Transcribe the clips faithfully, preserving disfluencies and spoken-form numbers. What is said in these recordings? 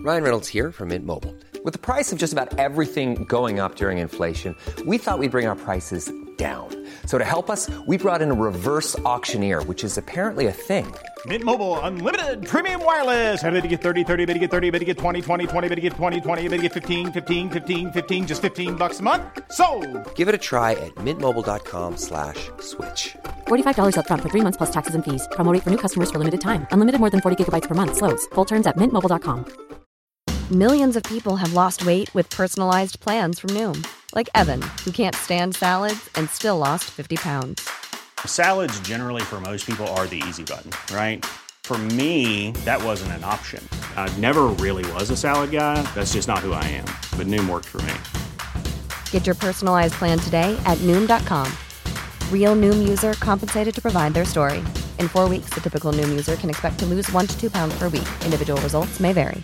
Ryan Reynolds here from Mint Mobile. With the price of just about everything going up during inflation, we thought we'd bring our prices down. So to help us, we brought in a reverse auctioneer, which is apparently a thing. Mint Mobile Unlimited Premium Wireless. How to get thirty, thirty, how to get thirty, how to get twenty, twenty, twenty, how to get twenty, twenty, how to get fifteen, fifteen, fifteen, fifteen, just fifteen bucks a month? Sold! Give it a try at mintmobile.com slash switch. forty-five dollars up front for three months plus taxes and fees. Promo rate for new customers for limited time. Unlimited more than forty gigabytes per month. Slows full terms at mint mobile dot com. Millions of people have lost weight with personalized plans from Noom. Like Evan, who can't stand salads and still lost fifty pounds. Salads generally for most people are the easy button, right? For me, that wasn't an option. I never really was a salad guy. That's just not who I am. But Noom worked for me. Get your personalized plan today at Noom dot com. Real Noom user compensated to provide their story. In four weeks, the typical Noom user can expect to lose one to two pounds per week. Individual results may vary.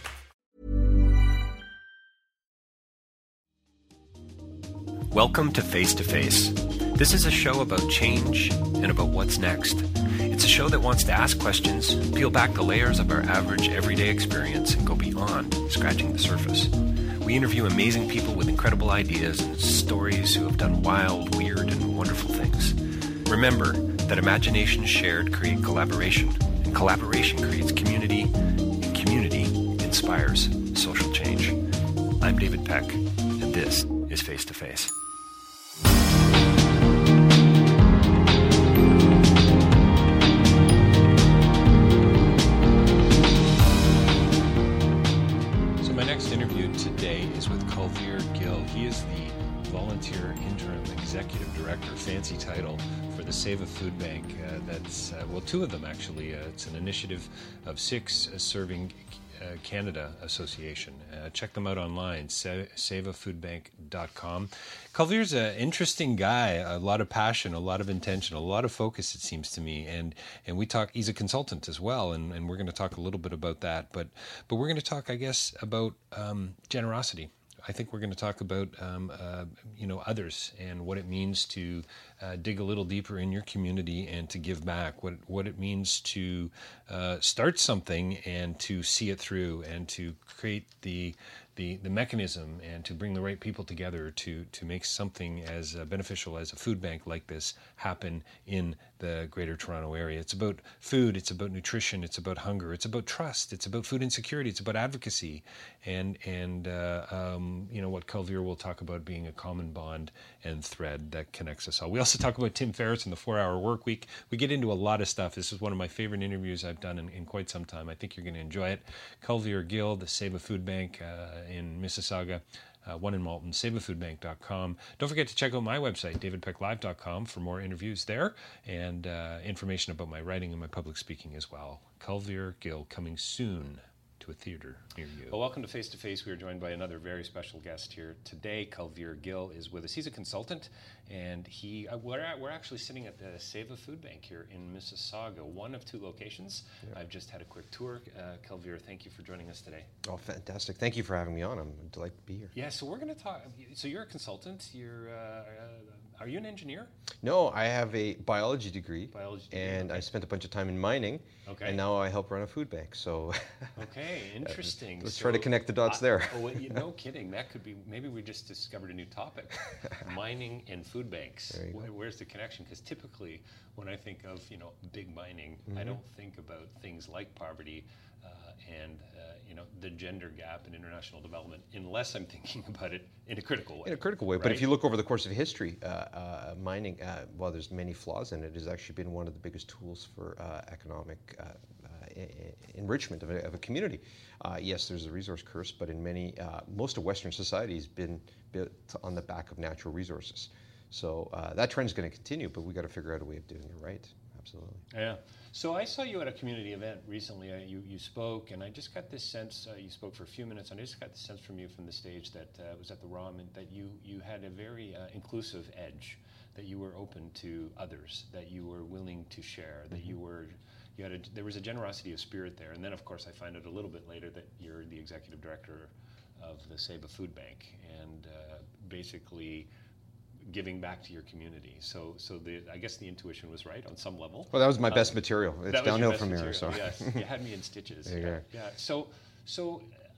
Welcome to Face to Face. This is a show about change and about what's next. It's a show that wants to ask questions, peel back the layers of our average everyday experience, and go beyond scratching the surface. We interview amazing people with incredible ideas and stories who have done wild, weird, and wonderful things. Remember that imagination shared creates collaboration, and collaboration creates community, and community inspires social change. I'm David Peck, and this is Face to Face. So my next interview today is with Culveer Gill. He is the Volunteer Interim Executive Director, fancy title, for the Save a Food Bank. Uh, that's, uh, well, two of them actually. Uh, it's an initiative of six uh, serving Uh, Canada Association. Uh, check them out online, save a food bank dot com. Culveer's an interesting guy, a lot of passion, a lot of intention, a lot of focus, it seems to me. And and we talk, he's a consultant as well, and, and we're going to talk a little bit about that. But, but we're going to talk, I guess, about um, generosity. I think we're going to talk about, um, uh, you know, others and what it means to uh, dig a little deeper in your community and to give back. What what it means to uh, start something and to see it through and to create the the the mechanism and to bring the right people together to to make something as uh, beneficial as a food bank like this happen in the Greater Toronto Area. It's about food. It's about nutrition. It's about hunger. It's about trust. It's about food insecurity. It's about advocacy, and and uh, um, you know what Culveer will talk about being a common bond and thread that connects us all. We also talk about Tim Ferriss and the four-hour work week. We get into a lot of stuff. This is one of my favorite interviews I've done in, in quite some time. I think you're going to enjoy it. Culveer Gill, the Save a Food Bank uh, in Mississauga. Uh, one in Malton, save a food bank dot com. Don't forget to check out my website, david peck live dot com, for more interviews there and uh, information about my writing and my public speaking as well. Culveer Gill coming soon to a theater near you. Well, welcome to Face to Face. We are joined by another very special guest here today. Culveer Gill is with us. He's a consultant, and he uh, we're, at, we're actually sitting at the Save a Food Bank here in Mississauga, one of two locations. Yeah. I've just had a quick tour. Uh, Culveer, thank you for joining us today. Oh, fantastic. Thank you for having me on. I'm delighted to be here. Yeah, so we're going to talk. So you're a consultant. You're uh, uh, are you an engineer? No, I have a biology degree. Biology degree, and okay. I spent a bunch of time in mining. Okay. And now I help run a food bank. So okay, interesting. Let's so try to connect the dots I, there. Oh, well, you, no kidding. That could be, maybe we just discovered a new topic. Mining and food banks. Where, where's the connection? Because typically when I think of, you know, big mining, mm-hmm. I don't think about things like poverty uh, and, uh, you know, the gender gap in international development, unless I'm thinking about it in a critical way. In a critical way. Right? But if you look over the course of history, uh, uh, mining, uh, while there's many flaws in it, has actually been one of the biggest tools for uh, economic uh, uh, enrichment of a, of a community. Uh, yes, there's a resource curse, but in many, uh, most of Western society has been built on the back of natural resources. So uh, that trend is going to continue, but we got to figure out a way of doing it right. Absolutely. Yeah. So I saw you at a community event recently. Uh, you you spoke, and I just got this sense. Uh, you spoke for a few minutes, and I just got the sense from you from the stage that uh, it was at the R O M, and that you you had a very uh, inclusive edge, that you were open to others, that you were willing to share, that mm-hmm. you were. You had a, there was a generosity of spirit there, and then of course I find out a little bit later that you're the executive director of the Save a Food Bank, and uh, basically giving back to your community. So, so the I guess the intuition was right on some level. Well, that was my um, best material. It's downhill from material, here. So yes, you had me in stitches. There you yeah, go. yeah. So, so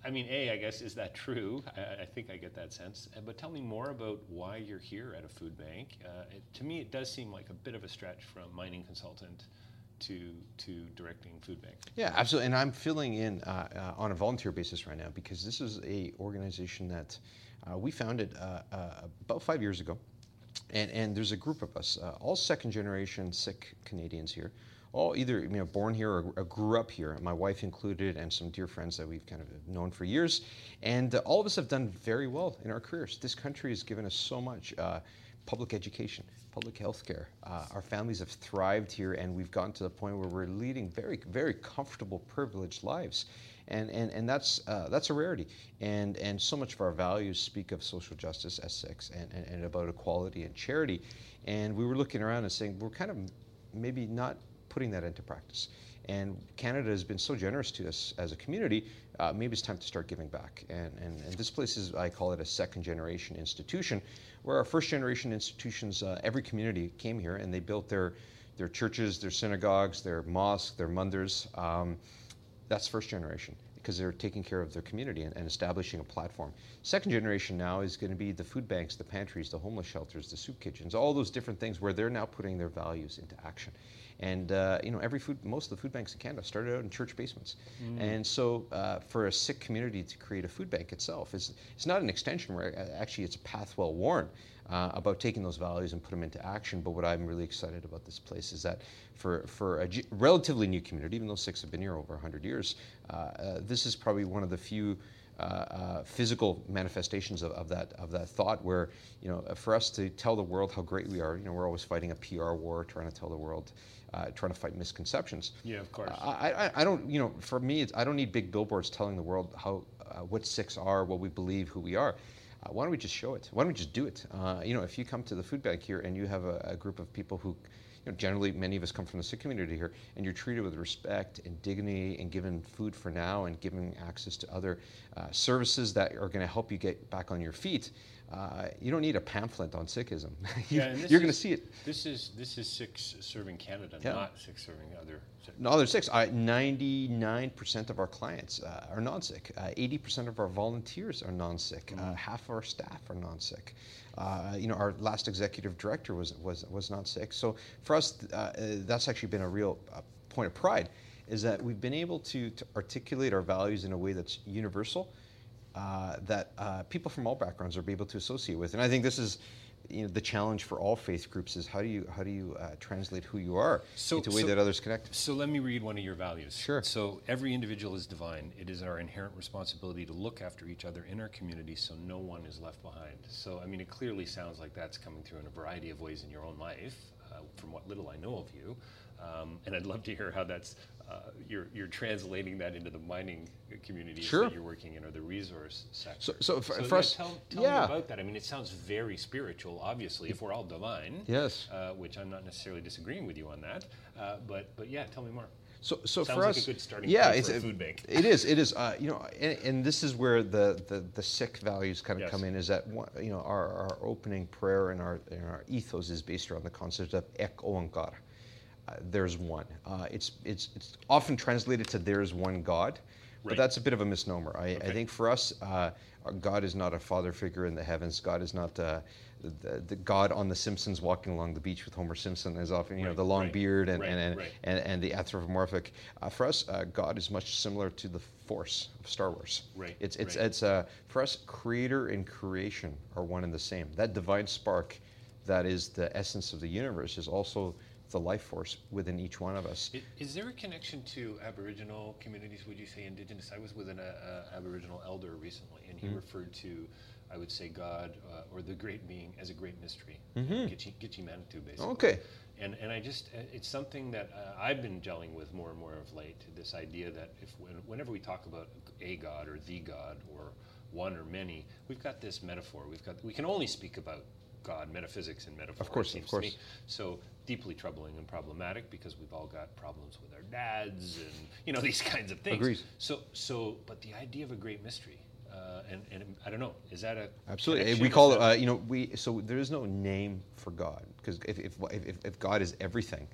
I mean, A, I guess, is that true? I, I think I get that sense. Uh, But tell me more about why you're here at a food bank. Uh, it, to me, it does seem like a bit of a stretch from mining consultant to to directing food bank. Yeah, absolutely. And I'm filling in uh, uh, on a volunteer basis right now because this is a organization that uh, we founded uh, uh, about five years ago. And, and there's a group of us, uh, all second generation Sikh Canadians here, all either you know born here or, or grew up here, my wife included, and some dear friends that we've kind of known for years. And uh, all of us have done very well in our careers. This country has given us so much. Uh, public education, public health care. Uh, our families have thrived here, and we've gotten to the point where we're leading very, very comfortable, privileged lives. And, and, and that's, uh, that's a rarity. And, and so much of our values speak of social justice as Sikhs and, and, and about equality and charity. And we were looking around and saying, we're kind of maybe not putting that into practice. And Canada has been so generous to us as a community, uh, maybe it's time to start giving back. And, and, and this place is, I call it a second generation institution, where our first generation institutions, uh, every community came here and they built their, their churches, their synagogues, their mosques, their mandars. Um, that's first generation, because they're taking care of their community and, and establishing a platform. Second generation now is going to be the food banks, the pantries, the homeless shelters, the soup kitchens, all those different things where they're now putting their values into action. And uh, you know, every food, most of the food banks in Canada started out in church basements. Mm. And so, uh, for a Sikh community to create a food bank itself is it's not an extension. Where actually it's a path well worn uh, about taking those values and put them into action. But what I'm really excited about this place is that for for a g- relatively new community, even though Sikhs have been here over one hundred years, uh, uh, this is probably one of the few Uh, uh, physical manifestations of, of that of that thought, where you know, for us to tell the world how great we are, you know, we're always fighting a P R war, trying to tell the world, uh, trying to fight misconceptions. Yeah, of course. Uh, I, I I don't you know for me it's, I don't need big billboards telling the world how uh, what Sikhs are, what we believe, who we are. Uh, why don't we just show it? Why don't we just do it? Uh, you know, if you come to the food bank here and you have a, a group of people who, you know, generally many of us come from the Sikh community here, and you're treated with respect and dignity and given food for now and given access to other uh, services that are going to help you get back on your feet. Uh, you don't need a pamphlet on Sikhism. you, yeah, you're going to see it. This is this is Sikhs serving Canada, yeah. not Sikhs serving other Sikhs. No, other Sikhs. Uh, ninety-nine percent of our clients uh, are non-Sikh. Uh, eighty percent of our volunteers are non-Sikh. Mm. Uh, half of our staff are non-Sikh. Uh, you know, our last executive director was was was not Sikh. So for us, uh, that's actually been a real uh, point of pride, is that we've been able to, to articulate our values in a way that's universal, uh, that uh, people from all backgrounds are able to associate with. And I think this is, you know, the challenge for all faith groups is how do you how do you uh, translate who you are so, into a way so, that others connect. So let me read one of your values. Sure. So every individual is divine. It is our inherent responsibility to look after each other in our community so no one is left behind. So I mean, it clearly sounds like that's coming through in a variety of ways in your own life, uh, from what little I know of you. Um, and I'd love to hear how that's uh, you're you're translating that into the mining communities sure. that you're working in, or the resource sector. So, so for, so for yeah, us, tell, tell yeah. me about that. I mean, it sounds very spiritual, obviously, if we're all divine. Yes. Uh, which I'm not necessarily disagreeing with you on that. Uh, but but yeah, tell me more. So, so Sounds for like us, a good starting yeah, point it's for a a food bank. It is. It is. Uh, you know, and, and this is where the, the, the Sikh values kind of yes. come in. Is that one, you know our, our opening prayer and our and our ethos is based around the concept of Ek Oankar. Uh, there's one. Uh, it's it's it's often translated to there's one God, but right. that's a bit of a misnomer. I, okay. I think for us, uh, our God is not a father figure in the heavens. God is not uh, the, the God on The Simpsons walking along the beach with Homer Simpson is often, you right. know, the long right. beard and right. and, and, right. and and the anthropomorphic. Uh, for us, uh, God is much similar to the Force of Star Wars. Right. It's it's right. it's uh, for us, creator and creation are one and the same. That divine spark, that is the essence of the universe, is also the life force within each one of us. Is, is there a connection to Aboriginal communities? Would you say Indigenous? I was with an uh, Aboriginal elder recently, and he mm-hmm. referred to, I would say, God uh, or the great being as a great mystery. Mm-hmm. Gitchi, Gitchi Manitou, basically. Okay. And and I just, it's something that uh, I've been gelling with more and more of late, this idea that if when, whenever we talk about a God or the God or one or many, we've got this metaphor. We've got, we can only speak about God, metaphysics and metaphor. Of course, of course. So deeply troubling and problematic, because we've all got problems with our dads and, you know, these kinds of things. Agreed. So, so, but the idea of a great mystery, uh, and, and I don't know, is that a absolutely? We call it, uh, you know, we so there is no name for God, because if if, if if God is everything,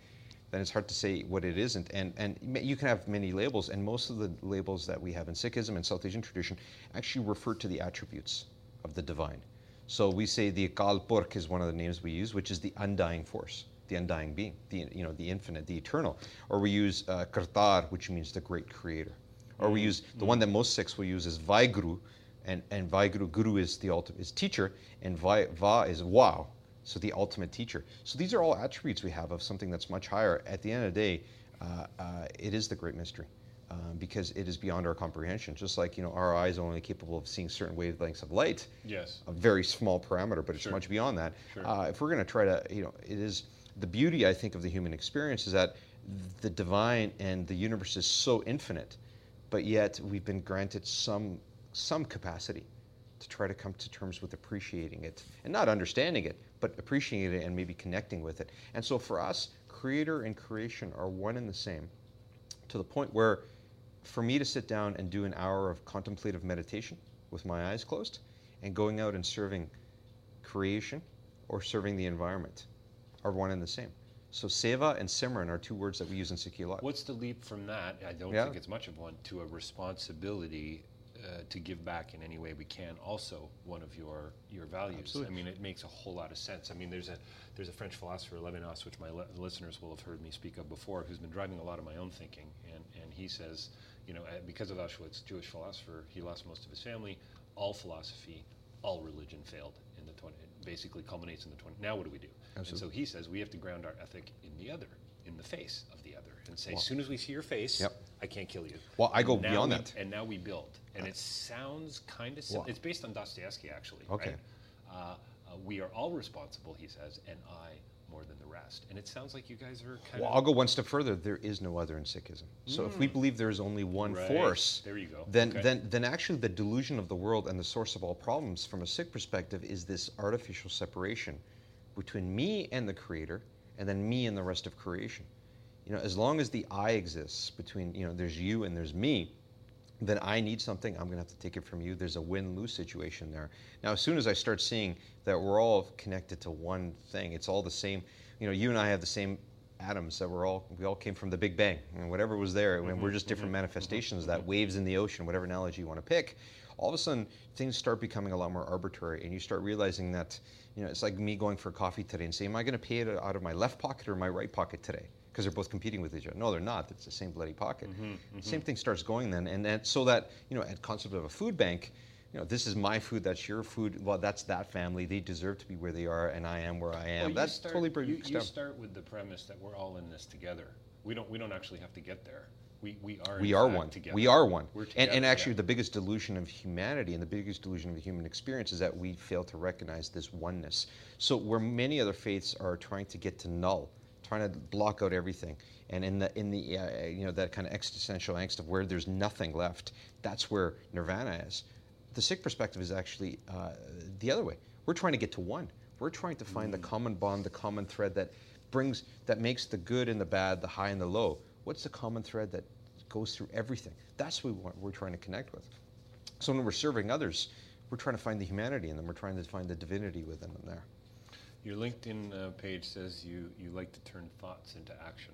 then it's hard to say what it isn't. And and you can have many labels, and most of the labels that we have in Sikhism and South Asian tradition actually refer to the attributes of the divine. So we say the Akal Purkh is one of the names we use, which is the undying force, the undying being, the you know the infinite, the eternal. Or we use uh, Kartar, which means the great creator. Or we use the one that most Sikhs will use is Vaheguru, and and Vaheguru, Guru is the ultimate is teacher, and Va, Va is wow. So the ultimate teacher. So these are all attributes we have of something that's much higher. At the end of the day, uh, uh, it is the great mystery uh, because it is beyond our comprehension. Just like, you know, our eyes are only capable of seeing certain wavelengths of light. Yes. A very small parameter, but it's Sure. much beyond that. Sure. Uh, if we're going to try to, you know, it is the beauty, I think, of the human experience is that the divine and the universe is so infinite, but yet we've been granted some some capacity to try to come to terms with appreciating it and not understanding it, but appreciating it and maybe connecting with it. And so for us, creator and creation are one and the same, to the point where for me to sit down and do an hour of contemplative meditation with my eyes closed and going out and serving creation or serving the environment are one and the same. So seva and simran are two words that we use in Sikhi a lot. What's the leap from that? I don't Yeah. think it's much of one, to a responsibility uh, to give back in any way we can. Also, one of your your values. Absolutely. I mean, it makes a whole lot of sense. I mean, there's a there's a French philosopher, Levinas, which my le- listeners will have heard me speak of before, who's been driving a lot of my own thinking. And and he says, you know, uh, because of Auschwitz, Jewish philosopher, he lost most of his family. All philosophy, all religion failed in the twenty. It basically culminates in the twenty. Now what do we do? Absolutely. And so he says we have to ground our ethic in the other, in the face of the other, and say, Wow. as soon as we see your face, Yep. I can't kill you. Well, I go And now beyond we- that. And now we build. And it sounds kind of simple. Wow. It's based on Dostoevsky, actually. Okay. Right? Uh, uh, we are all responsible, he says, and I more than the rest. And it sounds like you guys are kind Well, of... I'll go one step further. There is no other in Sikhism. So if we believe there is only one Right. force, There you go. then Okay. then then actually the delusion of the world and the source of all problems from a Sikh perspective is this artificial separation between me and the Creator, and then me and the rest of creation. You know, as long as the I exists between, you know, there's you and there's me, then I need something, I'm going to have to take it from you. There's a win-lose situation there. Now, as soon as I start seeing that we're all connected to one thing, it's all the same. You know, you and I have the same atoms that we're all, we all came from the Big Bang. And whatever was there, and we're just different manifestations, that waves in the ocean, whatever analogy you want to pick. All of a sudden, things start becoming a lot more arbitrary, and you start realizing that, you know, it's like me going for coffee today and saying, am I going to pay it out of my left pocket or my right pocket today? Because they're both competing with each other. No, they're not. It's the same bloody pocket. Mm-hmm, mm-hmm. Same thing starts going then, and then so that, you know, at concept of a food bank, you know, this is my food, that's your food. Well, that's that family. They deserve to be where they are, and I am where I am. Well, you that start, totally breaks you, down. you start with the premise that we're all in this together. We don't. We don't actually have to get there. We we are. We in are fact one. Together. We are one. We're and, together, and actually, yeah. the biggest delusion of humanity and the biggest delusion of the human experience is that we fail to recognize this oneness. So where many other faiths are trying to get to null, trying to block out everything, and in the in the uh, you know, that kind of existential angst of where there's nothing left, that's where nirvana is. The Sikh perspective is actually uh, the other way. We're trying to get to one. We're trying to find the common bond, the common thread that brings, that makes the good and the bad, the high and the low. What's the common thread that goes through everything? That's what we want, we're trying to connect with. So when we're serving others, we're trying to find the humanity in them. We're trying to find the divinity within them there. Your LinkedIn uh, page says you, you like to turn thoughts into action.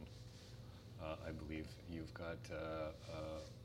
Uh, I believe you've got uh, uh,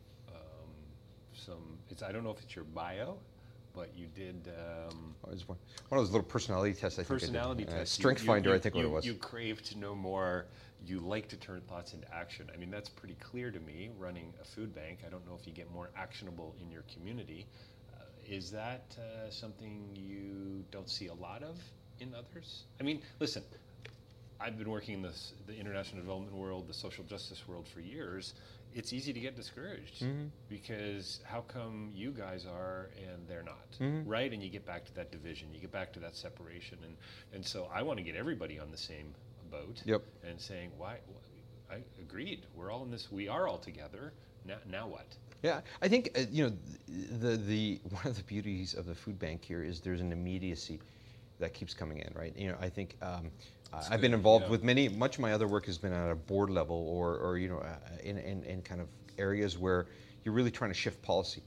um, some. It's I don't know if it's your bio, but you did um, Oh, it's one, one of those little personality tests. I think personality I did. Uh, tests. You- Strength you- Finder, you- I think you, what it was. You crave to know more. You like to turn thoughts into action. I mean, that's pretty clear to me. Running a food bank, I don't know if you get more actionable in your community. Uh, is that uh, something you don't see a lot of in others? I mean, listen. I've been working in this, the international development world, the social justice world for years. It's easy to get discouraged Mm-hmm. because how come you guys are and they're not, Mm-hmm. right? And you get back to that division, you get back to that separation, and and so I want to get everybody on the same boat. Yep. And saying, why? wh- I agreed. We're all in this. We are all together. Now, now what? Yeah, I think uh, you know the the one of the beauties of the food bank here is there's an immediacy that keeps coming in, right? You know, I think um, I've been good, involved yeah. with many. Much of my other work has been at a board level, or or you know, uh, in, in in kind of areas where you're really trying to shift policy.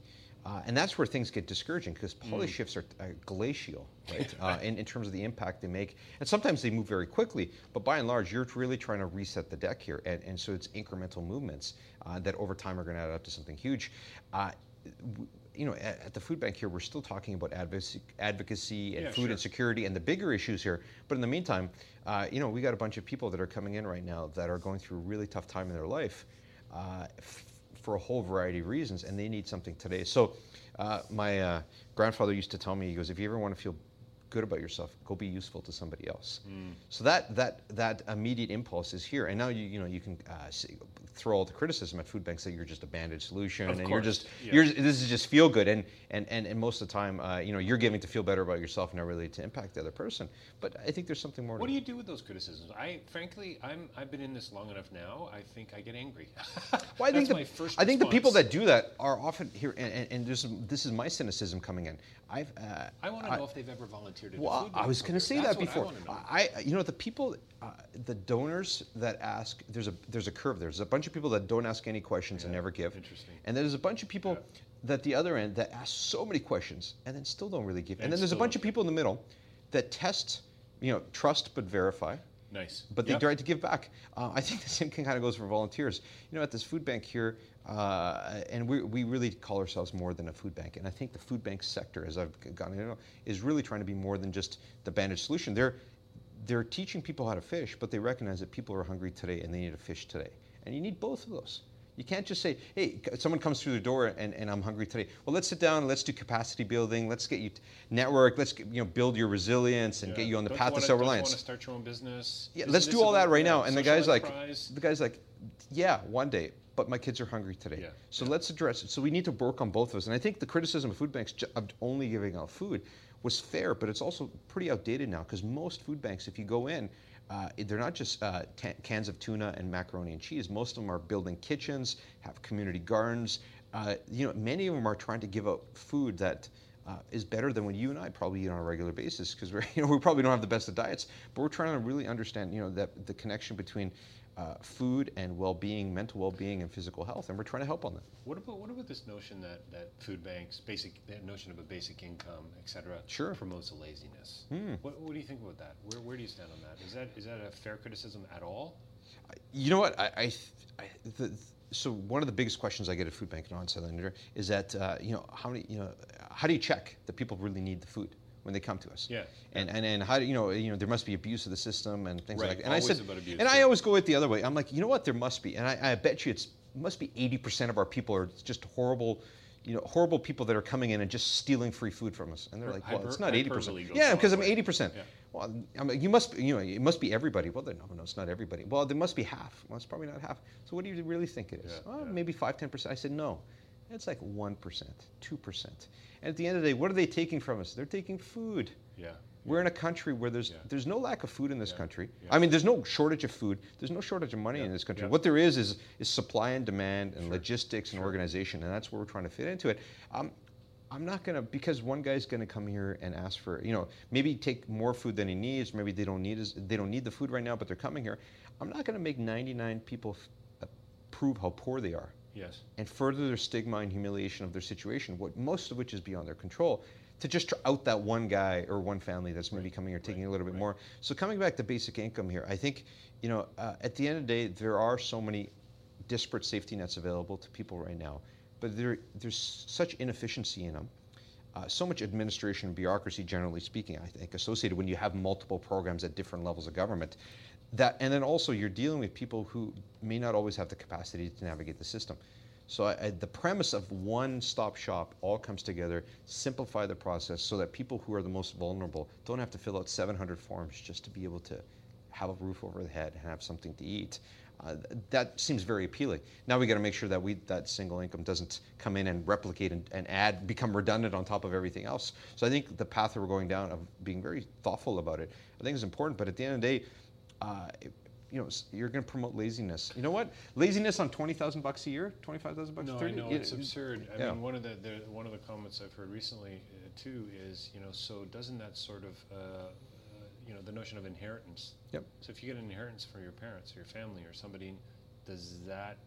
Uh, and that's where things get discouraging because policy mm. shifts are uh, glacial, right? uh, in, in terms of the impact they make. And sometimes they move very quickly, but by and large, you're really trying to reset the deck here. And, and so it's incremental movements uh, that over time are going to add up to something huge. Uh, w- you know, at, at the food bank here, we're still talking about advocacy, advocacy and yeah, food sure. insecurity and the bigger issues here. But in the meantime, uh, you know, we got a bunch of people that are coming in right now that are going through a really tough time in their life. Uh, f- for a whole variety of reasons, and they need something today. So uh, my uh, grandfather used to tell me, he goes, if you ever want to feel good about yourself, go be useful to somebody else. Mm. So that that that immediate impulse is here, and now you you know you can uh, see, throw all the criticism at food banks that you're just a bandage solution, of and course. you're just yeah. you're this is just feel good, and and and, and most of the time uh, you know you're giving to feel better about yourself, not really to impact the other person. But I think there's something more. What to do you do with those criticisms? I frankly, I'm I've been in this long enough now. I think I get angry. Well, I think That's the, my first I think the response. people that do that are often here, and, and, and this, this is my cynicism coming in. I've uh, I want to know if they've ever volunteered at well, a food bank. I was going to say That's that what before. I, wanna know. I, you know, the people, uh, the donors that ask, there's a there's a curve there. There's a bunch of people that don't ask any questions Yeah, and never give. interesting. And there's a bunch of people Yeah. that the other end that ask so many questions and then still don't really give. And, And then there's a still bunch don't of people in the middle that test, you know, trust but verify. Nice. But they Yep. try to give back. Uh, I think the same thing kind of goes for volunteers. You know, at this food bank here, uh, and we we really call ourselves more than a food bank. And I think the food bank sector, as I've gotten to know, is really trying to be more than just the bandage solution. They're they're teaching people how to fish, but they recognize that people are hungry today and they need to fish today. And you need both of those. You can't just say, hey, someone comes through the door and, and I'm hungry today. Well, let's sit down, let's do capacity building, let's get you t- network, let's get, you know build your resilience and Yeah. get you on the Don't path you to wanna, self-reliance. Don't you want to start your own business? Yeah, Isn't let's this do all that about, right yeah, now. And the social guy's like, enterprise? the guy's like, yeah, one day, but my kids are hungry today. Yeah. So let's address it. So we need to work on both of us. And I think the criticism of food banks ju- of only giving out food was fair, but it's also pretty outdated now because most food banks, if you go in, uh, they're not just uh, t- cans of tuna and macaroni and cheese. Most of them are building kitchens, have community gardens. Uh, you know, many of them are trying to give out food that uh, is better than what you and I probably eat on a regular basis because we're, you know, we probably don't have the best of diets, but we're trying to really understand, you know, that the connection between uh, food and well-being, mental well-being, and physical health, and we're trying to help on that. What about what about this notion that, that food banks, basic that notion of a basic income, et cetera, Sure. promotes a laziness? Hmm. What, what do you think about that? Where, where do you stand on that? Is that is that a fair criticism at all? You know what? I, I, I the, so one of the biggest questions I get at Food Bank and on Southern India is that uh, you know how many you know how do you check that people really need the food when they come to us? Yeah. And and, and how do you know you know there must be abuse of the system and things Right. like that. And Always I said, about abuse, and I yeah. always go it the other way. I'm like, you know what? There must be, and I, I bet you it's must be eighty percent of our people are just horrible. You know, horrible people that are coming in and just stealing free food from us, and they're like, "Well, Hyper- it's not eighty percent." hyperbole goes Yeah, a because long I'm way. eighty percent. Yeah. Well, I mean, you must, you know, it must be everybody. Well, then, no, no, it's not everybody. Well, there must be half. Well, it's probably not half. So, what do you really think it is? Yeah, oh, yeah. maybe five, ten percent. I said no. It's like one percent, two percent. And at the end of the day, what are they taking from us? They're taking food. Yeah. We're in a country where there's Yeah. there's no lack of food in this Yeah. country. Yeah. I mean, there's no shortage of food. There's no shortage of money Yeah. in this country. Yeah. What there is is is supply and demand and Sure. logistics and Sure. organization, and that's where we're trying to fit into it. Um, I'm not gonna because one guy's gonna come here and ask for you know maybe take more food than he needs. Maybe they don't need his, they don't need the food right now, but they're coming here. I'm not gonna make ninety-nine people f- uh, prove how poor they are Yes. and further their stigma and humiliation of their situation, what most of which is beyond their control, to just tr- out that one guy or one family that's maybe coming here taking right, a little bit right. more. So coming back to basic income here, I think, you know, uh, at the end of the day, there are so many disparate safety nets available to people right now, but there, there's such inefficiency in them. Uh, so much administration and bureaucracy, generally speaking, I think, associated when you have multiple programs at different levels of government. That, and then also you're dealing with people who may not always have the capacity to navigate the system. So I, I, the premise of one-stop shop all comes together, simplify the process so that people who are the most vulnerable don't have to fill out seven hundred forms just to be able to have a roof over their head and have something to eat. Uh, that seems very appealing. Now we got to make sure that we that single income doesn't come in and replicate and, and add, become redundant on top of everything else. So I think the path that we're going down of being very thoughtful about it, I think is important. But at the end of the day, uh, it, you know, you're going to promote laziness. You know what? Laziness on twenty thousand bucks a year, twenty-five thousand bucks. No, thirty I know it- it's absurd. I yeah. mean, one of the, the one of the comments I've heard recently uh, too is, you know, so doesn't that sort of, uh, uh, you know, the notion of inheritance. Yep. So if you get an inheritance from your parents or your family or somebody, does that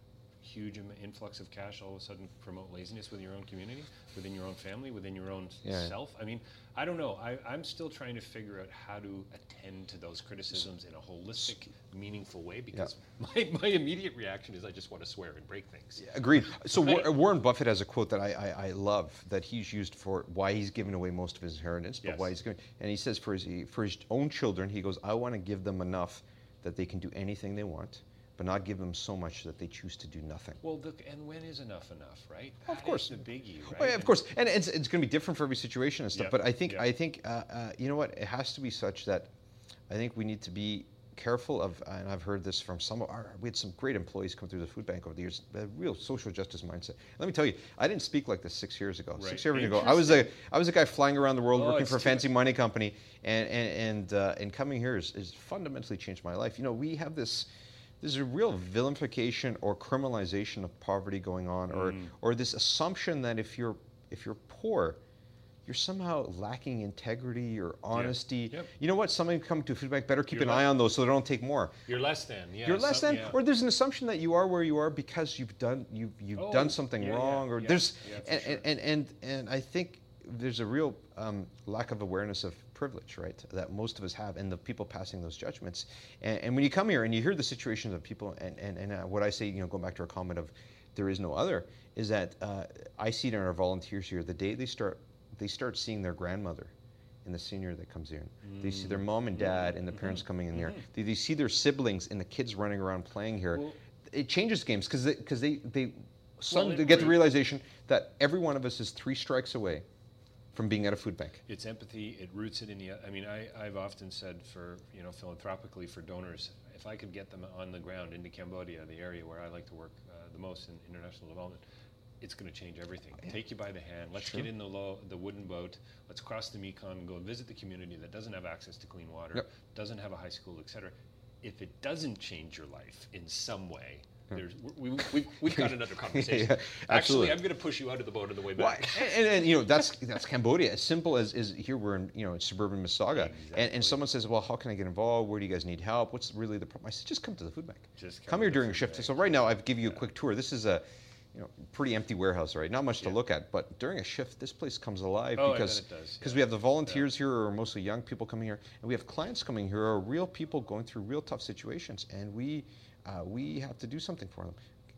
huge im- influx of cash all of a sudden promote laziness within your own community, within your own family, within your own Yeah. self? I mean, I don't know. I, I'm still trying to figure out how to attend to those criticisms in a holistic, meaningful way, because my, my immediate reaction is I just want to swear and break things. Agreed. So Right. War- Warren Buffett has a quote that I, I, I love that he's used for why he's given away most of his inheritance, but Yes. why he's going. And he says for his for his own children, he goes, "I want to give them enough that they can do anything they want, but not give them so much that they choose to do nothing." Well, look, and when is enough enough, right? Of That course. is the biggie, right? Oh, yeah, of course, and it's, it's going to be different for every situation and stuff. Yep, But I think yep. I think uh, uh, you know what? It has to be such that I think we need to be careful of. And I've heard this from some of our. We had some great employees come through the food bank over the years. A real social justice mindset. Let me tell you, I didn't speak like this six years ago. Right. Six years ago, I was a I was a guy flying around the world Oh, working it's for a too- fancy mining company, and and and, uh, and coming here has, has fundamentally changed my life. You know, we have this. There's a real vilification or criminalization of poverty going on, or Mm. or this assumption that if you're if you're poor, you're somehow lacking integrity or honesty. Yep. You know what? Somebody come to a food bank, better keep You're an less- eye on those so they don't take more. You're less than, yeah. You're less some- than, yeah. or there's an assumption that you are where you are because you've done you've you've Oh, done something yeah, yeah, wrong, or yeah, there's yeah, for and, sure. and, and and and I think there's a real um, lack of awareness of privilege, right? That most of us have, and the people passing those judgments. And, and when you come here and you hear the situations of people, and and and uh, what I say, you know, going back to our comment of there is no other, is that uh, I see it in our volunteers here. The day they start they start seeing their grandmother and the senior that comes in. Mm. They see their mom and dad and the parents Mm-hmm. coming in here. They, they see their siblings and the kids running around playing here. Well, it changes games because they, cause they, they, some, it they get the really- realization that every one of us is three strikes away from being at a food bank. It's empathy. It roots it in the. I mean, I, I've often said for you know philanthropically for donors, if I could get them on the ground into Cambodia, the area where I like to work uh, the most in international development, it's going to change everything. Take you by the hand. Let's Sure. get in the low, the wooden boat. Let's cross the Mekong and go visit the community that doesn't have access to clean water, Yep. doesn't have a high school, et cetera. If it doesn't change your life in some way, there's we, we, we've, we've got another conversation. Yeah, Actually, absolutely. I'm going to push you out of the boat on the way Well, back. and, and, and, you know that's that's Cambodia. As simple as is here we're in you know in suburban Mississauga, and, Exactly. and someone says, well, how can I get involved? Where do you guys need help? What's really the problem? I said, just come to the food bank. Just come come to here the during a food shift. bank. So right now I've give you a quick tour. This is a you know pretty empty warehouse, right? Not much to Yeah. look at, but during a shift, this place comes alive Oh, I because bet it does, because yeah. we have the volunteers here who are mostly young people coming here, and we have clients coming here who are real people going through real tough situations, and we uh, we have to do something for them.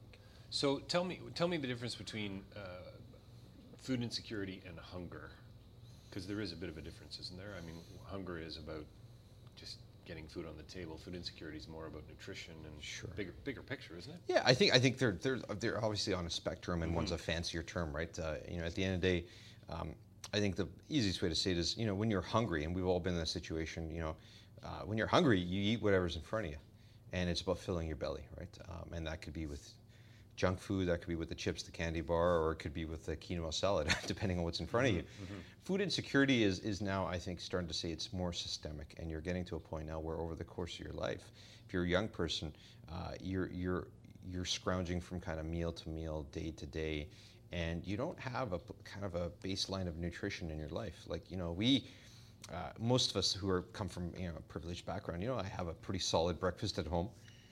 So tell me, tell me the difference between uh, food insecurity and hunger, because there is a bit of a difference, isn't there? I mean, hunger is about just getting food on the table. Food insecurity is more about nutrition and Sure. bigger, bigger picture, isn't it? Yeah, I think I think they're they're they're obviously on a spectrum, and Mm-hmm. one's a fancier term, right? Uh, you know, at the end of the day, um, I think the easiest way to say it is, you know, when you're hungry, and we've all been in that situation. You know, uh, when you're hungry, you eat whatever's in front of you, and it's about filling your belly, right? Um, and that could be with junk food, that could be with the chips, the candy bar, or it could be with the quinoa salad, depending on what's in front of you. Food insecurity is, is now, I think, starting to say it's more systemic, and you're getting to a point now where over the course of your life, if you're a young person, uh, you're, you're, you're scrounging from kind of meal to meal, day to day, and you don't have a p- kind of a baseline of nutrition in your life. Like, you know, we, uh, most of us who are come from, you know, a privileged background, you know, I have a pretty solid breakfast at home.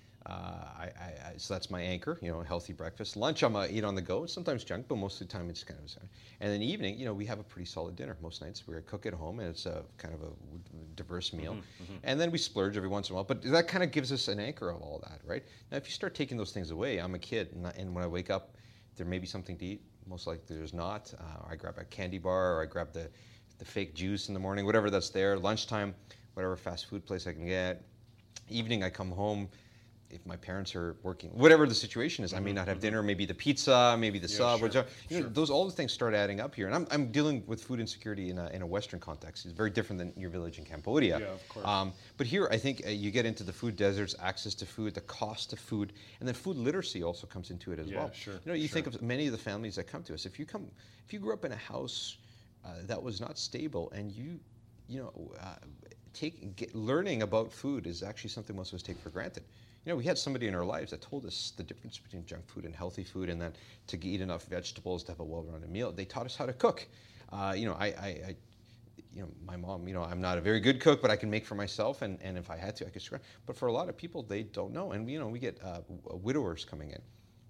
Uh, I, I, I, so that's my anchor, you know, a healthy breakfast. Lunch, I'm uh, eat on the go. Sometimes junk, but most of the time it's kind of. And then evening, you know, we have a pretty solid dinner most nights. We cook at home, and it's a kind of a w- diverse meal. Mm-hmm, And then we splurge every once in a while. But that kind of gives us an anchor of all that, right? Now, if you start taking those things away, I'm a kid, and, I, and when I wake up, there may be something to eat. Most likely, there's not. Uh, I grab a candy bar, or I grab the the fake juice in the morning, whatever that's there. Lunchtime, whatever fast food place I can get. Evening, I come home. If my parents are working, whatever the situation is, I may not have dinner. Maybe the pizza, maybe the Yeah, sub, sure, whichever. You know, sure. those all the things start adding up here. And I'm, I'm dealing with food insecurity in a, in a Western context. It's very different than your village in Cambodia. Yeah, of course. Um, but here, I think uh, you get into the food deserts, access to food, the cost of food, and then food literacy also comes into it as Yeah, well. sure, You know, you sure. think of many of the families that come to us. If you come, if you grew up in a house uh, that was not stable, and you, you know, uh, take get, learning about food is actually something most of us take for granted. You know, we had somebody in our lives that told us the difference between junk food and healthy food, and that to eat enough vegetables to have a well-rounded meal. They taught us how to cook. Uh, you know, I, I, I, you know, my mom. You know, I'm not a very good cook, but I can make for myself, and, and if I had to, I could. Scratch. But for a lot of people, they don't know, and you know, we get uh, w- widowers coming in.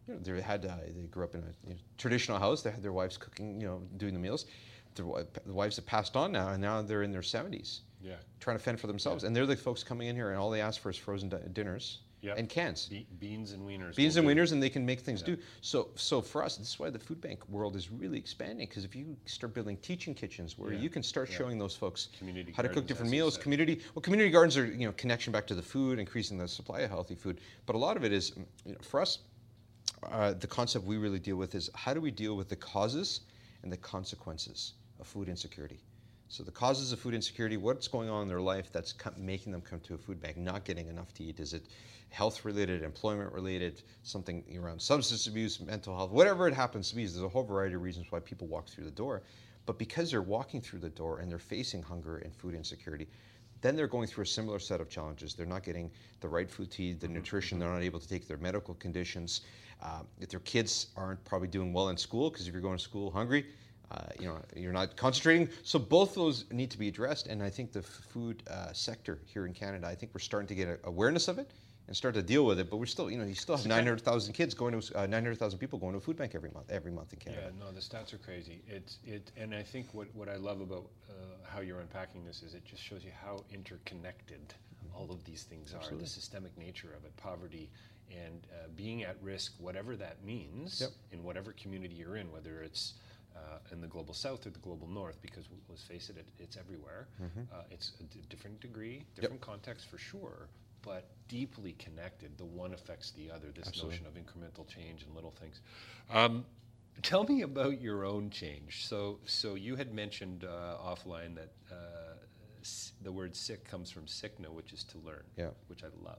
you know, they had, uh, they grew up in a you know, traditional house. They had their wives cooking, you know, doing the meals. Their, the wives have passed on now, and now they're in their seventies. Yeah. Trying to fend for themselves. Yeah. And they're the folks coming in here, and all they ask for is frozen di- dinners. Yep. And cans. Be- beans and wieners. Beans and wieners, and they can make things yeah. do. So so for us, this is why the food bank world is really expanding, because if you start building teaching kitchens where yeah. you can start yeah. showing those folks community how to cook different meals, community, well, community gardens are, you know, connection back to the food, increasing the supply of healthy food. But a lot of it is, you know, for us, uh, the concept we really deal with is how do we deal with the causes and the consequences of food insecurity. So the causes of food insecurity, what's going on in their life that's co- making them come to a food bank, not getting enough to eat? Is it health-related, employment-related, something around substance abuse, mental health, whatever it happens to be? There's a whole variety of reasons why people walk through the door. But because they're walking through the door and they're facing hunger and food insecurity, then they're going through a similar set of challenges. They're not getting the right food to eat, the nutrition, they're not able to take their medical conditions. Uh, if their kids aren't probably doing well in school, because if you're going to school hungry, Uh, you know, you're not concentrating. So both those need to be addressed, and I think the f- food uh, sector here in Canada, I think we're starting to get a, awareness of it and start to deal with it. But we're still, you know, you still have nine hundred thousand kids going to uh, nine hundred thousand people going to a food bank every month, every month in Canada. Yeah, no, the stats are crazy. It's it, and I think what, what I love about uh, how you're unpacking this is it just shows you how interconnected mm-hmm. all of these things are. Absolutely. The systemic nature of it, poverty, and uh, being at risk, whatever that means, yep. in whatever community you're in, whether it's Uh, in the global south or the global north, because let's face it, it it's everywhere. Mm-hmm. Uh, it's a d- different degree, different yep. context for sure, but deeply connected. The one affects the other, this Absolutely. Notion of incremental change and little things. Um, tell me about your own change. So so you had mentioned uh, offline that uh, s- the word sick comes from sikna, which is to learn, yeah. which I love.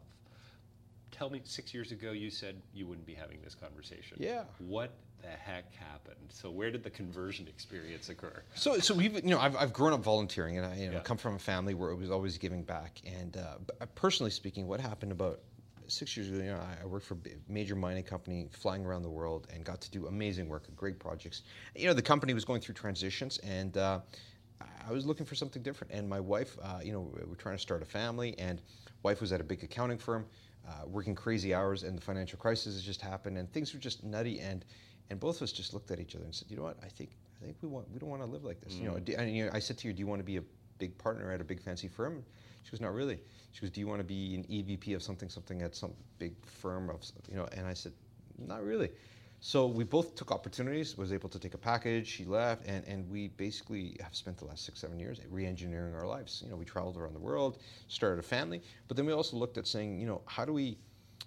Tell me, six years ago you said you wouldn't be having this conversation. Yeah. What the heck happened? So where did the conversion experience occur? So, so we've, you know, I've, I've grown up volunteering, and I, you know, yeah. come from a family where it was always giving back. And uh, personally speaking, what happened about six years ago, you know, I, I worked for a major mining company, flying around the world, and got to do amazing work, great projects. You know, the company was going through transitions, and uh, I was looking for something different. And my wife, uh, you know, we were trying to start a family, and wife was at a big accounting firm, uh, working crazy hours, and the financial crisis has just happened, and things were just nutty. And And both of us just looked at each other and said, you know what, I think I think we want we don't want to live like this. Mm. You know, do, and you know, I said to her, do you want to be a big partner at a big fancy firm? She goes, not really. She goes, do you want to be an E V P of something, something at some big firm of, you know? And I said, not really. So we both took opportunities, was able to take a package, she left, and, and we basically have spent the last six, seven years re-engineering our lives. You know, we traveled around the world, started a family, but then we also looked at saying, you know, how do we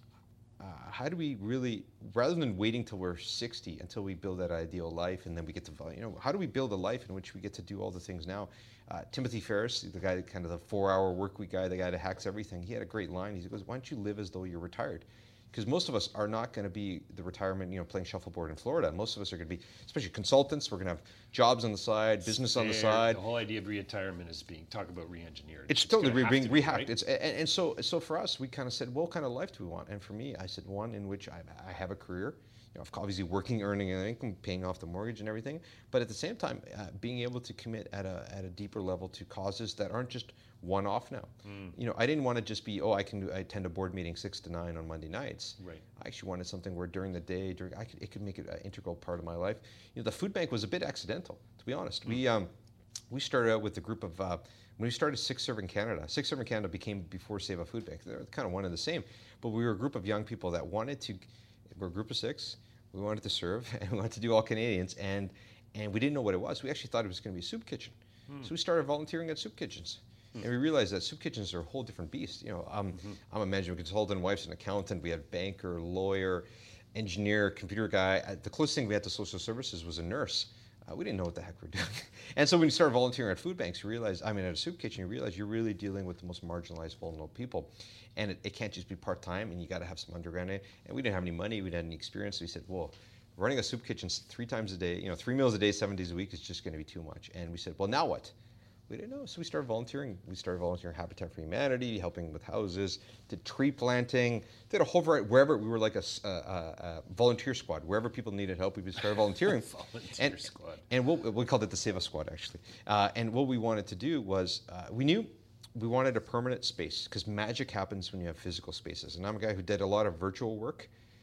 Uh, how do we really, rather than waiting till we're sixty until we build that ideal life, and then we get to, you know, how do we build a life in which we get to do all the things now? Uh, Timothy Ferriss, the guy, kind of the four-hour work week guy, the guy that hacks everything, he had a great line. He goes, why don't you live as though you're retired? Because most of us are not going to be the retirement, you know, playing shuffleboard in Florida. Most of us are going to be, especially consultants, we're going to have jobs on the side, business Fair. on the side. The whole idea of retirement is being, talk about re-engineered. It's, it's totally re- being be, rehacked. Right? It's, and, and so so for us, we kind of said, what kind of life do we want? And for me, I said, one in which I, I have a career, you know, obviously working, earning an income, paying off the mortgage and everything, but at the same time, uh, being able to commit at a at a deeper level to causes that aren't just one-off now. Mm. You know, I didn't want to just be, oh, I can do, I attend a board meeting six to nine on Monday nights. Right. I actually wanted something where during the day, during I could, it could make it an integral part of my life. You know, the food bank was a bit accidental, to be honest. Mm. We um, we started out with a group of, uh, when we started Six Serving Canada, Six Serving Canada became before Save a Food Bank. They're kind of one and the same, but we were a group of young people that wanted to, we're a group of six, we wanted to serve, and we wanted to do all Canadians, and and we didn't know what it was. We actually thought it was going to be a soup kitchen. Mm. So we started volunteering at soup kitchens. Mm. And we realized that soup kitchens are a whole different beast. You know, um, mm-hmm. I'm a management consultant, wife's an accountant, we had banker, lawyer, engineer, computer guy. Uh, the closest thing we had to social services was a nurse. Uh, we didn't know what the heck we're doing. And so when you start volunteering at food banks, you realize, I mean, at a soup kitchen, you realize you're really dealing with the most marginalized, vulnerable people. And it, it can't just be part-time, and you got to have some underground in it. And we didn't have any money, we didn't have any experience, so we said, well, running a soup kitchen three times a day, you know, three meals a day, seven days a week is just going to be too much. And we said, well, now what? We didn't know, so we started volunteering. We started volunteering Habitat for Humanity, helping with houses, did tree planting, did a whole variety, wherever, we were like a, a, a volunteer squad. Wherever people needed help, we started volunteering. volunteer and, squad. And what, we called it the Save Us Squad, actually. Uh, and what we wanted to do was, uh, we knew we wanted a permanent space, because magic happens when you have physical spaces. And I'm a guy who did a lot of virtual work.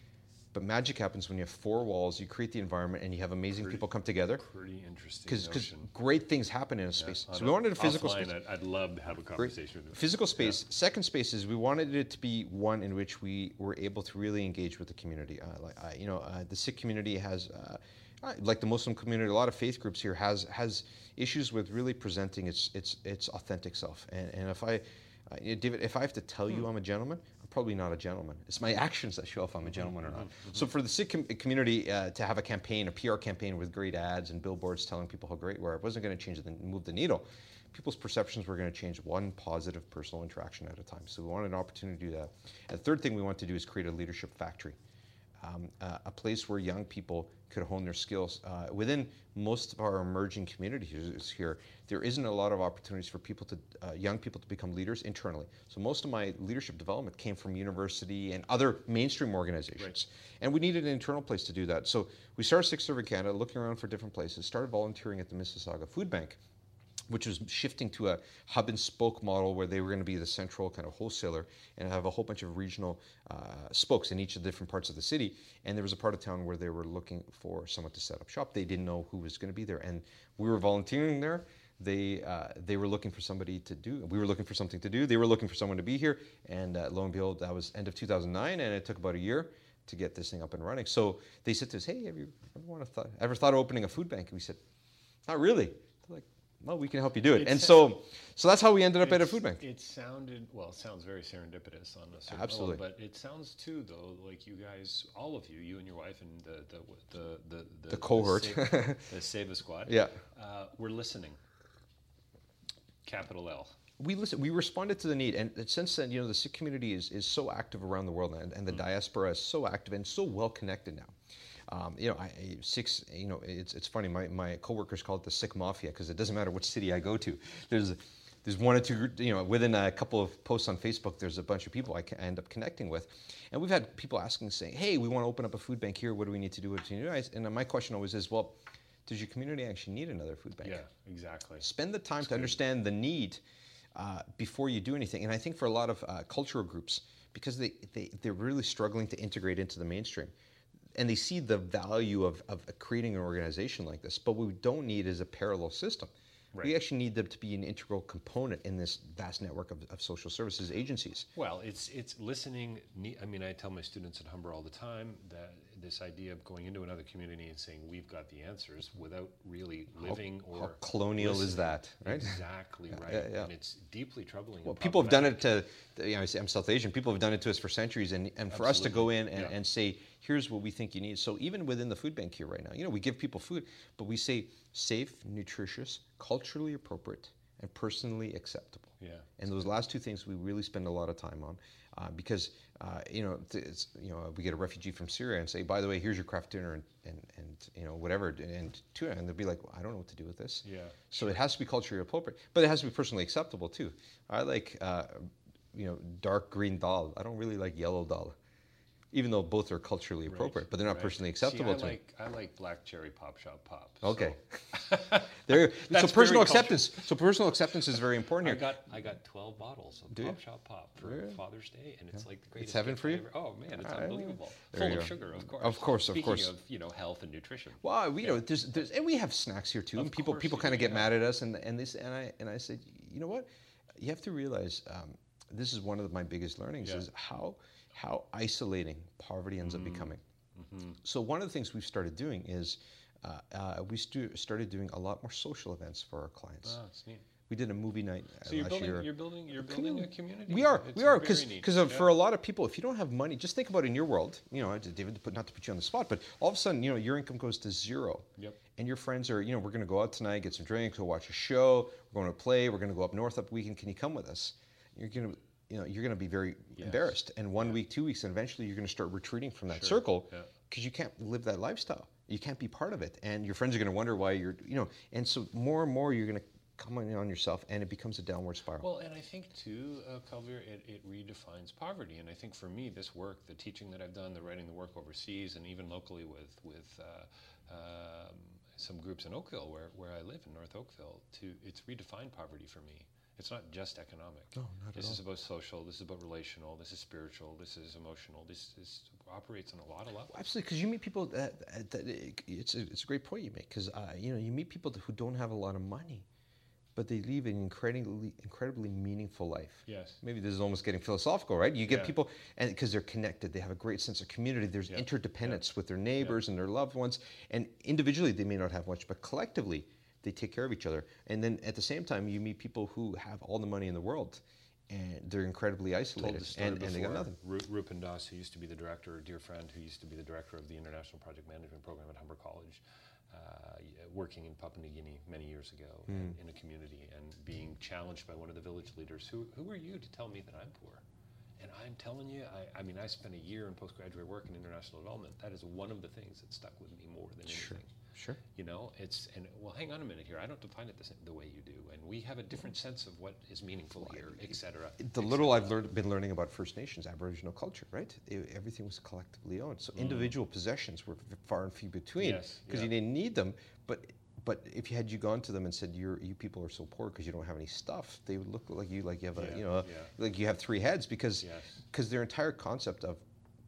But magic happens when you have four walls, you create the environment, and you have amazing Pretty- people come together. Pretty interesting Because notion. great things happen in a space. On So we wanted a physical offline, space. I'd, I'd love to have a conversation with you. Physical space. Second space is we wanted it to be one in which we were able to really engage with the community. Uh, like uh, you know, uh, the Sikh community has, uh, uh, like the Muslim community, a lot of faith groups here has has issues with really presenting its its its authentic self. And and if I, uh, you know, David, if I have to tell you I'm a gentleman, I'm probably not a gentleman. It's my actions that show if I'm a gentleman or not. So for the Sikh com- community uh, to have a campaign, a P R campaign with great ads and billboards telling people how great we are, it wasn't going to change the move the needle. People's perceptions were going to change one positive personal interaction at a time. So we wanted an opportunity to do that. And the third thing we want to do is create a leadership factory, um, uh, a place where young people could hone their skills. Uh, within most of our emerging communities here, there isn't a lot of opportunities for people to, uh, young people to become leaders internally. So most of my leadership development came from university and other mainstream organizations. Right. And we needed an internal place to do that. So we started Sikh Serve Canada, looking around for different places, started volunteering at the Mississauga Food Bank, which was shifting to a hub and spoke model where they were going to be the central kind of wholesaler and have a whole bunch of regional uh, spokes in each of the different parts of the city. And there was a part of town where they were looking for someone to set up shop. They didn't know who was going to be there. And we were volunteering there. They uh, they were looking for somebody to do. We were looking for something to do. They were looking for someone to be here. And uh, lo and behold, that was end of two thousand nine, and it took about a year to get this thing up and running. So they said to us, hey, have you ever, want to th- ever thought of opening a food bank? And we said, not really. They're like, well, we can help you do it. It's and so so that's how we ended up at a It's- food bank. It sounded, well, it sounds very serendipitous on a certain Absolutely. level, but it sounds too, though, like you guys, all of you, you and your wife and the the the the, the, The cohort. Save, the Save a Squad, Yeah. uh, we're listening. Capital L. We listen. We responded to the need, and since then, you know, the Sikh community is, is so active around the world, and, and the mm. diaspora is so active and so well connected now. Um, you know, I, I, Sikhs. You know, it's it's funny. My my coworkers call it the Sikh mafia because it doesn't matter which city I go to. There's there's one or two. You know, within a couple of posts on Facebook, there's a bunch of people I, can, I end up connecting with, and we've had people asking, saying, "Hey, we want to open up a food bank here. What do we need to do?" What do you do? And my question always is, well, does your community actually need another food bank? Yeah, exactly. Spend the time That's to good. understand the need uh, before you do anything. And I think for a lot of uh, cultural groups, because they, they, they're really struggling to integrate into the mainstream, and they see the value of, of creating an organization like this, but what we don't need is a parallel system. Right. We actually need them to be an integral component in this vast network of, of social services agencies. Well, it's it's listening. I mean, I tell my students at Humber all the time that this idea of going into another community and saying we've got the answers without really living How, or how colonial listening. is that, right? Exactly right. Yeah, yeah. And it's deeply troubling. Well, and people have done it problematic. to, you know, I say I'm South Asian, people have done it to us for centuries, and, and for us to go in and, Yeah. and say, here's what we think you need. So even within the food bank here right now, you know, we give people food, but we say safe, nutritious, culturally appropriate, and personally acceptable. Yeah. And those last two things we really spend a lot of time on, uh, because uh, you know, it's, you know, we get a refugee from Syria and say, by the way, here's your craft dinner and, and, and you know, whatever, and tuna, and they'll be like, well, I don't know what to do with this. Yeah. So it has to be culturally appropriate, but it has to be personally acceptable too. I like, uh, you know, dark green dal. I don't really like yellow dal, even though both are culturally appropriate, Right, but they're not right. personally acceptable See, I to me. like, I like black cherry pop shop pop. Okay. So. There. So That's personal very acceptance. So personal acceptance is very important I here. got I got twelve bottles of Do you? Pop Shop Pop for Really? Father's Day, and it's like the greatest. heaven gift for I you? ever- oh man, it's Ah, unbelievable. there Full you of go. sugar, of course. Of course, of Speaking course. of you know health and nutrition. Well, we, you know, there's, there's, and we have snacks here too. Of And people, course people you kind of do, get yeah. mad at us, and and this, and I, and I said, you know what? You have to realize um, this is one of my biggest learnings: Yeah. is how how isolating poverty ends up becoming. Mm-hmm. So one of the things we've started doing is uh, uh, we stu- started doing a lot more social events for our clients. Ah, it's neat. We did a movie night uh, So you're last building, year. you're building, you're building a community. We are, It's we are, very because neat. because Yeah. for a lot of people, if you don't have money, just think about it in your world. You know, David, to put, not to put you on the spot, but all of a sudden, you know, your income goes to zero. Yep. And your friends are, you know, we're going to go out tonight, get some drinks, go watch a show, we're going to play, we're going to go up north up weekend. Can you come with us? You're going to, you know, you're going to be very Yes. embarrassed. And one week, two weeks, and eventually, you're going to start retreating from that Sure. circle Yeah. because you can't live that lifestyle. You can't be part of it, and your friends are going to wonder why you're, you know. And so more and more, you're going to come in on yourself, and it becomes a downward spiral. Well, and I think too, uh, Calvir, it, it redefines poverty. And I think for me, this work, the teaching that I've done, the writing, the work overseas, and even locally with with uh, um, some groups in Oakville, where, where I live in North Oakville, to it's redefined poverty for me. It's not just economic. No, not This at is all. about social, this is about relational, this is spiritual, this is emotional, this is, operates on a lot of levels. Absolutely, because you meet people that, that it, it's, a, it's a great point you make, because uh, you know, you meet people who don't have a lot of money, but they live an incredibly, incredibly meaningful life. Yes. Maybe this is almost getting philosophical, right? You get Yeah. people, and because they're connected, they have a great sense of community. There's Yeah. interdependence Yeah. with their neighbors and their loved ones, and individually they may not have much, but collectively they take care of each other. And then at the same time, you meet people who have all the money in the world, and they're incredibly Told isolated, the story and, and they got before. nothing. Ru- Rupen Das, who used to be the director, a dear friend, who used to be the director of the International Project Management Program at Humber College, uh, working in Papua New Guinea many years ago Hmm. in, in a community and being challenged by one of the village leaders, who, who are you to tell me that I'm poor? And I'm telling you, I, I mean, I spent a year in postgraduate work in international development. That is one of the things that stuck with me more than Sure. anything. Sure. You know, it's, and well, hang on a minute here. I don't define it the, same, the way you do. And we have a different sense of what is meaningful here, et cetera. The little I've learned, been learning about First Nations, Aboriginal culture, right? It, everything was collectively owned. So individual possessions were v- far and few between, Yes, because yeah. you didn't need them. But but if you had you gone to them and said, You're, you people are so poor because you don't have any stuff, they would look like you like you have a, Yeah, you know, yeah. like you have three heads, because Yes. because their entire concept of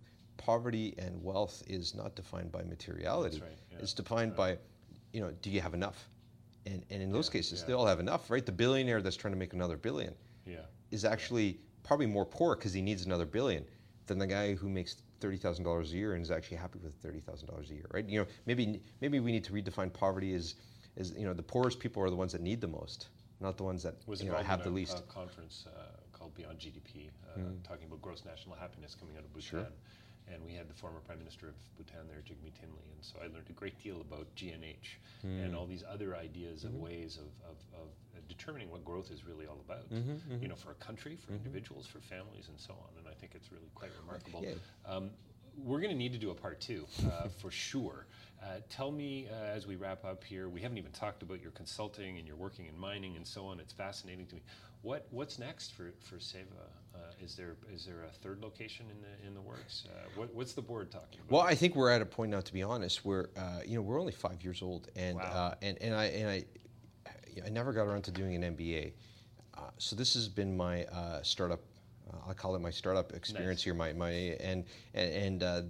poverty and wealth is not defined by materiality. That's right, yeah. It's defined by, you know, do you have enough? And, and in those Yeah, cases, yeah. they all have enough, right? The billionaire that's trying to make another billion Yeah. is actually probably more poor because he needs another billion than the guy who makes thirty thousand dollars a year and is actually happy with thirty thousand dollars a year, right? You know, maybe maybe we need to redefine poverty as, as you know, the poorest people are the ones that need the most, not the ones that Was you know, involved have in the a, least. a conference uh, called Beyond G D P, uh, talking about gross national happiness coming out of Bhutan. Sure. And we had the former Prime Minister of Bhutan there, Jigme Tinley, and so I learned a great deal about G N H and all these other ideas of ways of, of, of determining what growth is really all about. You know, for a country, for individuals, for families, and so on. And I think it's really quite remarkable. Yeah. Um, we're going to need to do a part two, uh, for sure. Uh, tell me, uh, as we wrap up here, we haven't even talked about your consulting and your working in mining and so on. It's fascinating to me. What what's next for for Seva? Uh, is there is there a third location in the in the works? Uh, what, what's the board talking about? Well, I think we're at a point now, to be honest, where uh, you know, we're only five years old, and Wow. uh, and and I and I I never got around to doing an M B A. Uh, so this has been my uh, startup. Uh, I call it my startup experience Nice. here. My my and and. and uh,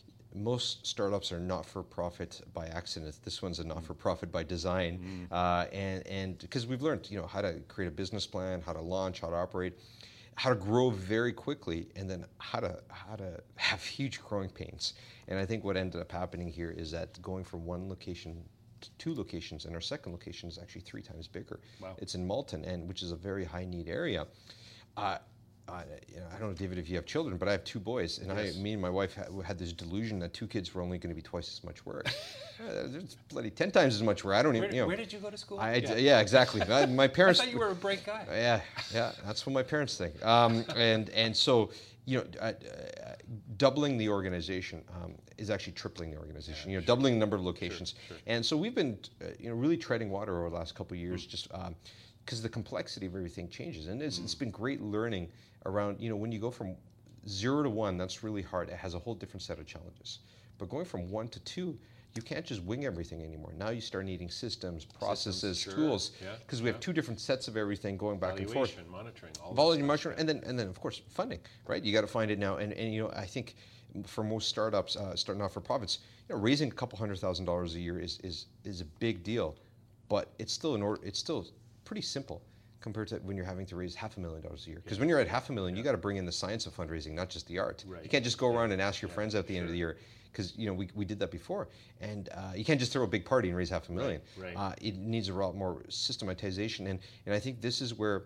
most startups are not for profit by accident. This one's a not for profit by design, uh, and and because we've learned, you know, how to create a business plan, how to launch, how to operate, how to grow very quickly, and then how to how to have huge growing pains. And I think what ended up happening here is that going from one location to two locations, and our second location is actually three times bigger. Wow. It's in Malton, and which is a very high need area. Uh, Uh, you know, I don't know, David, if you have children, but I have two boys, and Yes. I, me and my wife had, had this delusion that two kids were only going to be twice as much work. uh, there's bloody ten times as much work. I don't where, even, you know. where did you go to school? I, yeah. yeah, exactly. I, my I parents. thought you were a bright guy. Yeah, yeah, that's what my parents think. Um, and and so, you know, uh, uh, doubling the organization um, is actually tripling the organization. Yeah, you know, sure. doubling the number of locations. sure. And so we've been, uh, you know, really treading water over the last couple of years, just because the complexity of everything changes, and it's, it's been great learning around. You know, when you go from zero to one, that's really hard. It has a whole different set of challenges. But going from one to two, you can't just wing everything anymore. Now you start needing systems, processes, sure. tools, Yeah, because we have yeah. two different sets of everything going back and forth. Valuation, monitoring, all Volume that mushroom, stuff. and then and then of course funding, right? You got to find it now, and and you know I think for most startups, uh, start not for profits, you know, raising a couple hundred thousand dollars a year is is is a big deal, but it's still an or, it's still pretty simple compared to when you're having to raise half a million dollars a year. Because when you're at half a million, you got to bring in the science of fundraising, not just the art. Right. You can't just go around and ask your friends at the end of the year. Because you know we, we did that before, and uh, you can't just throw a big party and raise half a million. Right, right. Uh, it needs a lot more systematization, and and I think this is where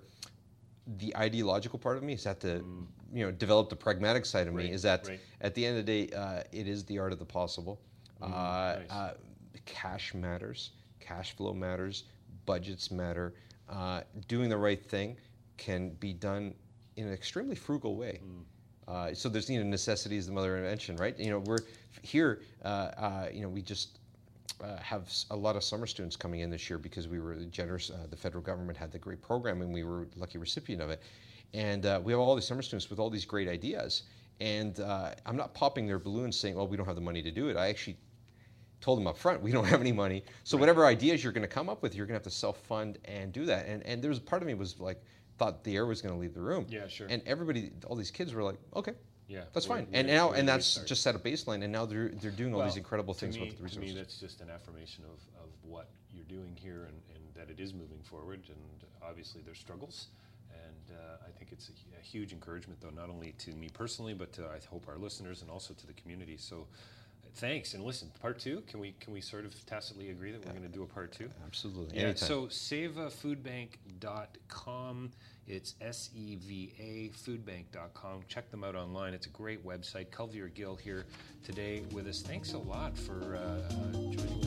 the ideological part of me is that the you know develop the pragmatic side of Right, me is that right. at the end of the day uh, it is the art of the possible. uh, nice. uh, cash matters, cash flow matters, budgets matter. Uh, doing the right thing can be done in an extremely frugal way. Uh, so there's, you know, necessity is the mother of invention, right? You know, we're here, uh, uh, you know, we just uh, have s- a lot of summer students coming in this year because we were generous. Uh, the federal government had the great program and we were a lucky recipient of it. And uh, we have all these summer students with all these great ideas. And uh, I'm not popping their balloons saying, well, we don't have the money to do it. I actually told them up front, we don't have any money. So whatever ideas you're going to come up with, you're going to have to self-fund and do that. And and there's a part of me was like, thought the air was going to leave the room. Yeah, sure. And everybody, all these kids were like, okay. Yeah, that's we're, fine. we're, and now, we're and that's restart. just set a baseline. And now they're they're doing all well, these incredible things me, with the resources. To me, that's just an affirmation of, of what you're doing here, and, and that it is moving forward. And obviously, there's struggles, and uh, I think it's a, a huge encouragement, though, not only to me personally, but to, I hope our listeners and also to the community. So, thanks. And listen, part two. Can we can we sort of tacitly agree that we're going to do a part two? Absolutely. Yeah. Anytime. So seva food bank dot com. It's S E V A foodbank dot com. Check them out online. It's a great website. Culvier Gill here today with us. Thanks a lot for uh, uh, joining